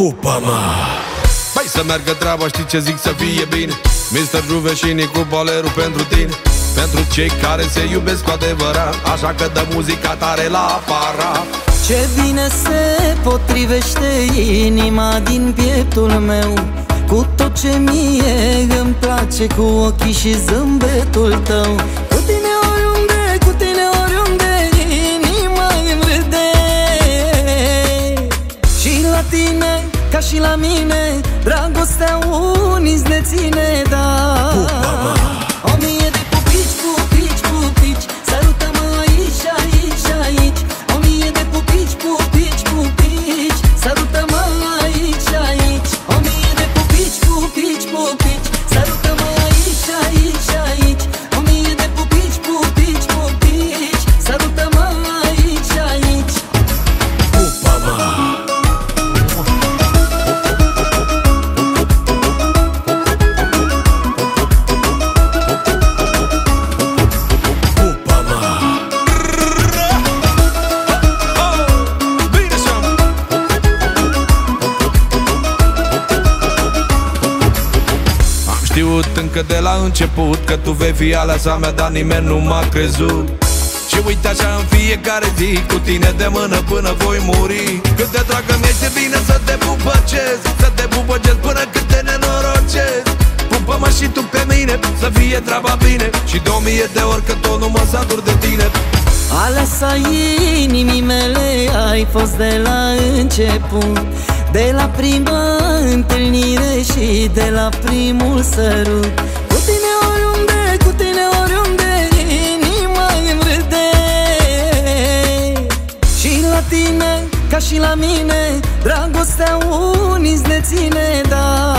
Pupă-mă! Hai să meargă treaba, știi ce zic, să fie bine. Mr. Juve și Nicu Boleru pentru tine, pentru cei care se iubesc cu adevărat. Așa că dă muzica tare la aparat. Ce bine se potrivește inima din pieptul meu cu tot ce mie îmi place, cu ochii și zâmbetul tău. Cu tine oriunde, cu tine oriunde, inima îmi râde. Și la tine, ca și la mine, dragostea uniți ne ține, da. Pupă-mă! O mie de pupici, pupici, pupici, sărută-mă aici, aici, aici. O mie de pupici, pupici, pupici, sărută-mă aici, aici. O mie de pupici, pupici, pupici, sărută-mă aici, aici, aici. O mie de pupici, pupici, pupici, sărută-mă aici, aici. Pupă-mă! Știut încă de la început că tu vei fi aleasa mea, dar nimeni nu m-a crezut. Și uite așa în fiecare zi, cu tine de mână până voi muri. Cât de dragă mi-ești bine să te pupăcesc, să te pupăcesc până când te nenorocesc. Pupă-mă și tu pe mine, să fie treaba bine. Și 2000 de ori că tot nu mă satur de tine. Aleasa inimii mele ai fost de la început, de la prima întâlnire și de la primul sărut. Cu tine oriunde, cu tine oriunde, inima îmi râde. Și la tine, ca și la mine, dragostea uniți ne ține, da.